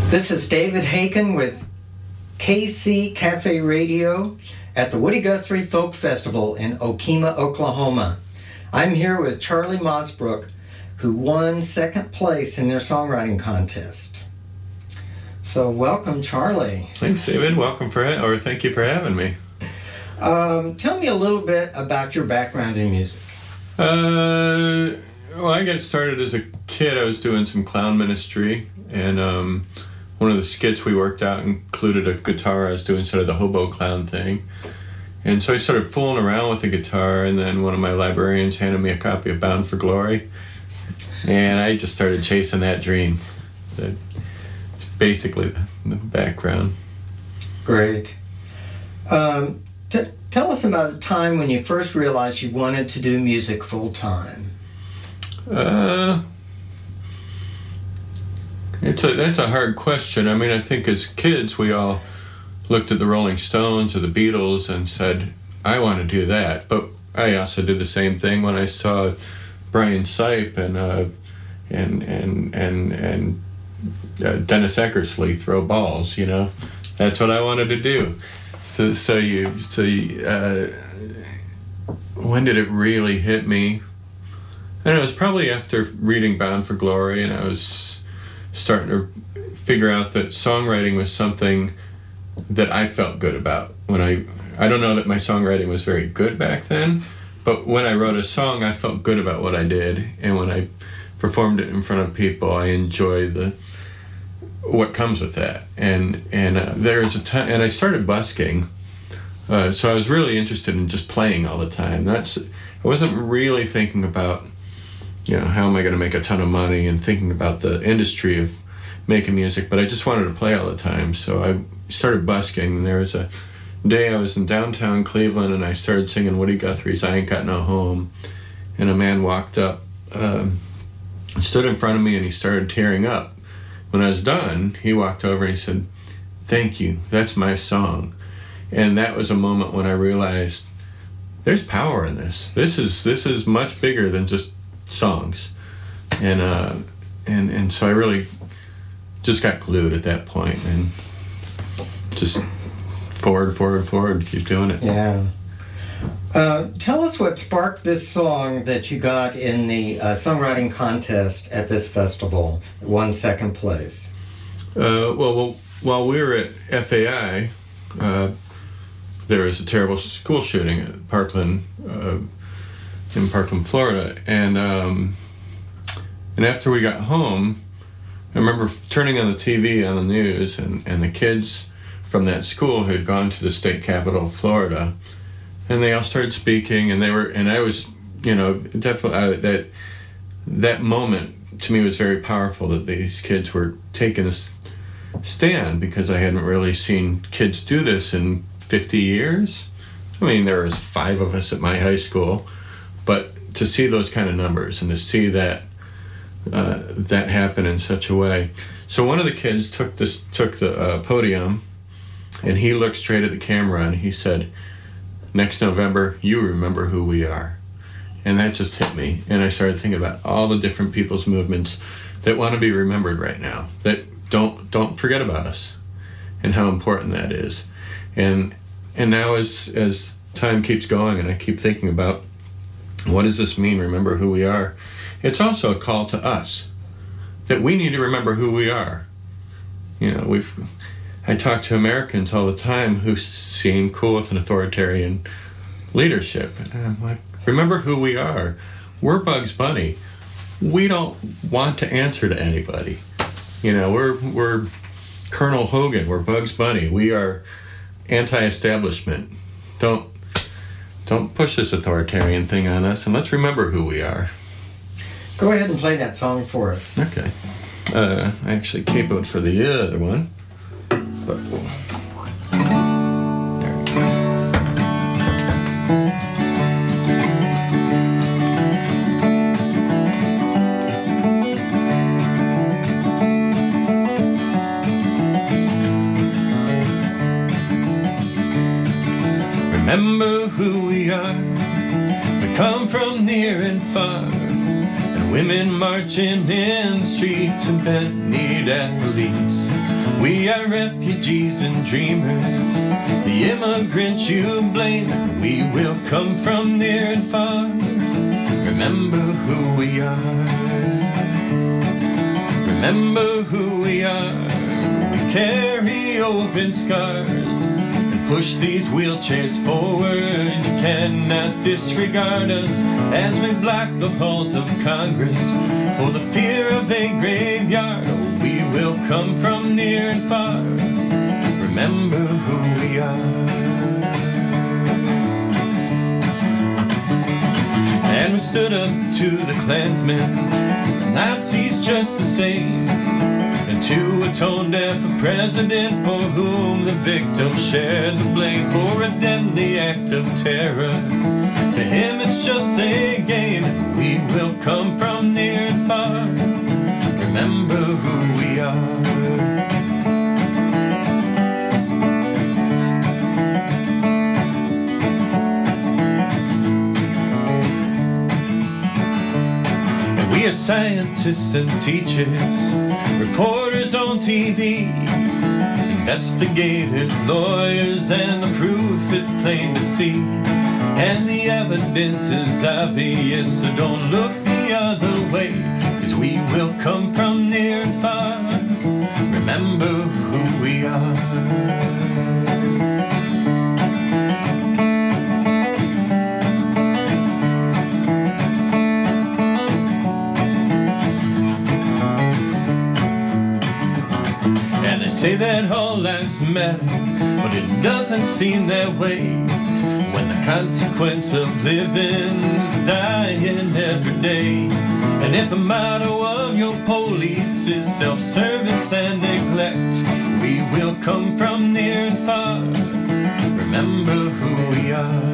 This is David Haken with KC Cafe Radio at the Woody Guthrie Folk Festival in Okemah, Oklahoma. I'm here with Charlie Mosbrook, who won second place in their songwriting contest. So welcome, Charlie. Thanks, David. Thank you for having me. Tell me a little bit about your background in music. Well, I got started as a kid. I was doing some clown ministry, and one of the skits we worked out included a guitar. I was doing sort of the hobo clown thing. And so I started fooling around with the guitar, and then one of my librarians handed me a copy of Bound for Glory. And I just started chasing that dream. It's basically the background. Great. Tell us about the time when you first realized you wanted to do music full time. That's a hard question. I mean, I think as kids we all looked at the Rolling Stones or the Beatles and said, I want to do that. But I also did the same thing when I saw Brian Sipe and Dennis Eckersley throw balls. You know, that's what I wanted to do. When did it really hit me? And it was probably after reading Bound for Glory, and I was starting to figure out that songwriting was something that I felt good about. I don't know that my songwriting was very good back then, but when I wrote a song, I felt good about what I did, and when I performed it in front of people, I enjoyed what comes with that. And there was a time, and I started busking, so I was really interested in just playing all the time. I wasn't really thinking about, how am I going to make a ton of money and thinking about the industry of making music, but I just wanted to play all the time. So I started busking, and there was a day I was in downtown Cleveland, and I started singing Woody Guthrie's I Ain't Got No Home, and a man walked up, stood in front of me, and he started tearing up. When I was done, he walked over and he said, "Thank you, that's my song." And that was a moment when I realized there's power in this. This is much bigger than just songs. And so I really just got glued at that point and just forward, keep doing it. Yeah. Tell us what sparked this song that you got in the songwriting contest at this festival, won second place. Well, while we were at FAI, there was a terrible school shooting at Parkland, in Parkland, Florida, and after we got home, I remember turning on the TV on the news, and the kids from that school had gone to the state capital of Florida, and they all started speaking, and I was, definitely that moment to me was very powerful, that these kids were taking a stand, because I hadn't really seen kids do this in 50 years. I mean, there was 5 of us at my high school, but to see those kind of numbers and to see that happen in such a way. So one of the kids took the podium, and he looked straight at the camera and he said, "Next November, you remember who we are." And that just hit me, and I started thinking about all the different people's movements that want to be remembered right now, that don't forget about us, and how important that is. And now as time keeps going, and I keep thinking about, what does this mean, remember who we are? It's also a call to us, that we need to remember who we are. I talk to Americans all the time who seem cool with an authoritarian leadership. And I'm like, remember who we are. We're Bugs Bunny. We don't want to answer to anybody. We're Colonel Hogan. We're Bugs Bunny. We are anti-establishment. Don't push this authoritarian thing on us, and let's remember who we are. Go ahead and play that song for us. Okay. I actually capoed for the other one. But there we go. Remember who we are. We come from near and far. And women marching in the streets and bent-kneed athletes. We are refugees and dreamers, the immigrants you blame. We will come from near and far. Remember who we are. Remember who we are. We carry open scars and push these wheelchairs forward. You cannot disregard us as we block the halls of Congress for the fear of a graveyard. We will come from near and far. Remember who we are. And we stood up to the Klansmen, the Nazis just the same, and to a tone-deaf president for whom the victims shared the blame for a deadly act of terror. To him it's just a game. We will come from near and far. Remember who we are. We are scientists and teachers, reporters on TV, investigators, lawyers, and the proof is plain to see. And the evidence is obvious, so don't look the other way, 'cause we will come from near and far. Remember who we are. Say that all lives matter, but it doesn't seem that way when the consequence of living's dying every day. And if the motto of your police is self-service and neglect, we will come from near and far. Remember who we are.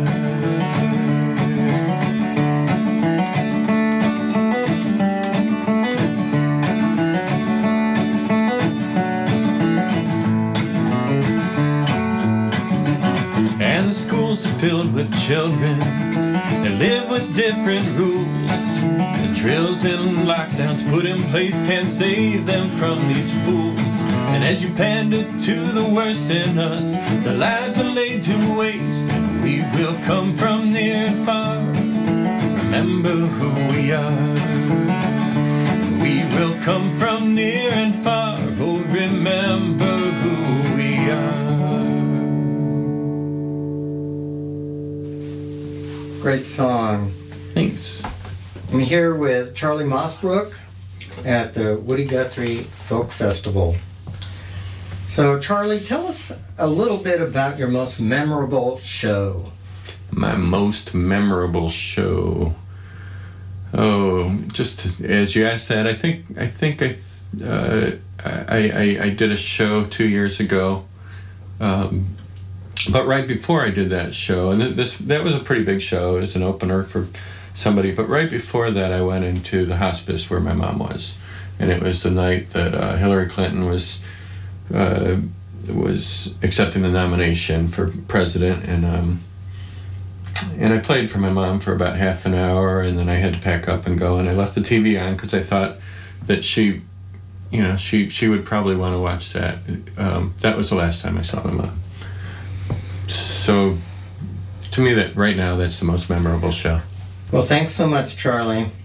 Schools are filled with children, they live with different rules. The drills and lockdowns put in place can't save them from these fools. And as you pander to the worst in us, their lives are laid to waste. And we will come from near and far. Remember who we are. We will come from near and far. Oh, remember who we are. Great song. Thanks. I'm here with Charlie Mossbrook at the Woody Guthrie Folk Festival. So, Charlie, tell us a little bit about your most memorable show. My most memorable show. Oh, just as you asked that, I think I did a show 2 years ago. But right before I did that show, and that was a pretty big show, it was an opener for somebody, but right before that I went into the hospice where my mom was. And it was the night that Hillary Clinton was accepting the nomination for president, and I played for my mom for about half an hour, and then I had to pack up and go, and I left the TV on because I thought that she would probably want to watch that. That was the last time I saw my mom. So, to me, that right now, that's the most memorable show. Well, thanks so much, Charlie.